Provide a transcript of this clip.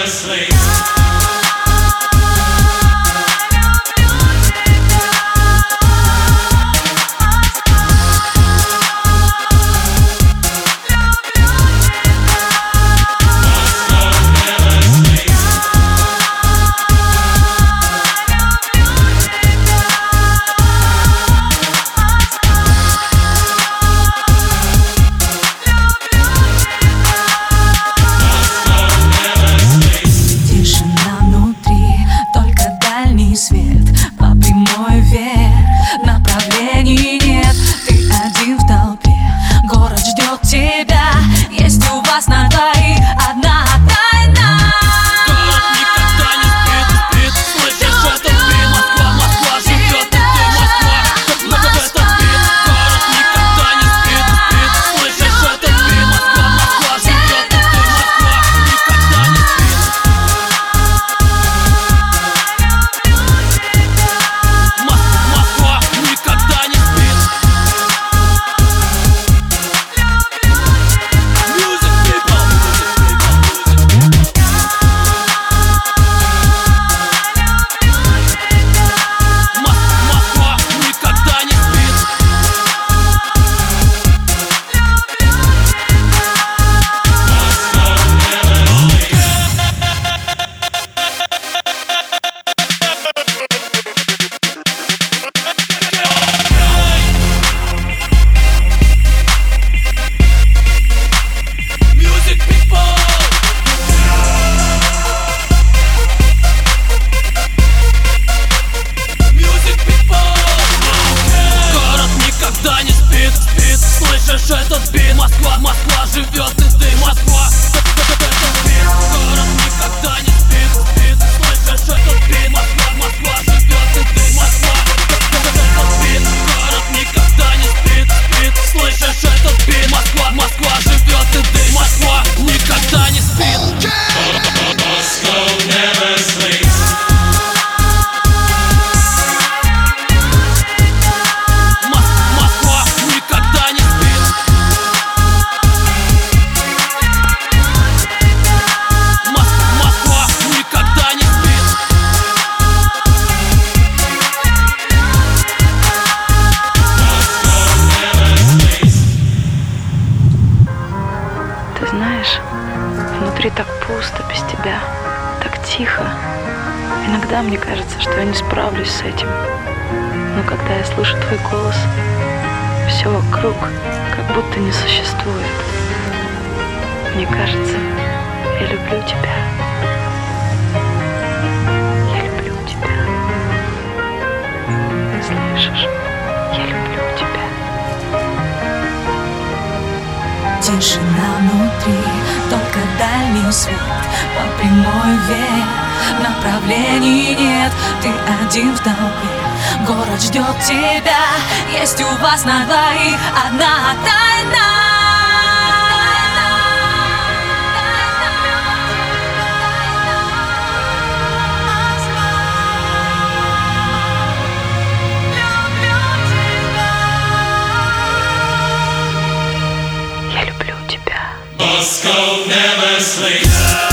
Этот бит, Москва, Москва живет, и ты, Москва. Этот бит, город никогда не спит, спит. Слышишь этот бит, Москва, Москва живет, и ты, Москва. Этот бит, город никогда не спит, спит. Слышишь этот бит, Москва, Москва живет, и ты, Москва никогда не спит. Moscow never sleeps. Ты знаешь, внутри так пусто без тебя, так тихо. Иногда мне кажется, что я не справлюсь с этим. Но когда я слышу твой голос, все вокруг как будто не существует. Мне кажется, я люблю тебя. Я люблю тебя. Слышишь? Я люблю тебя. Тишина внутри, только дальний свет по прямой вверх. Направлений нет, ты один в толпе. Город ждет тебя, есть у вас на двоих одна тайна. Я люблю тебя. Moscow never sleeps.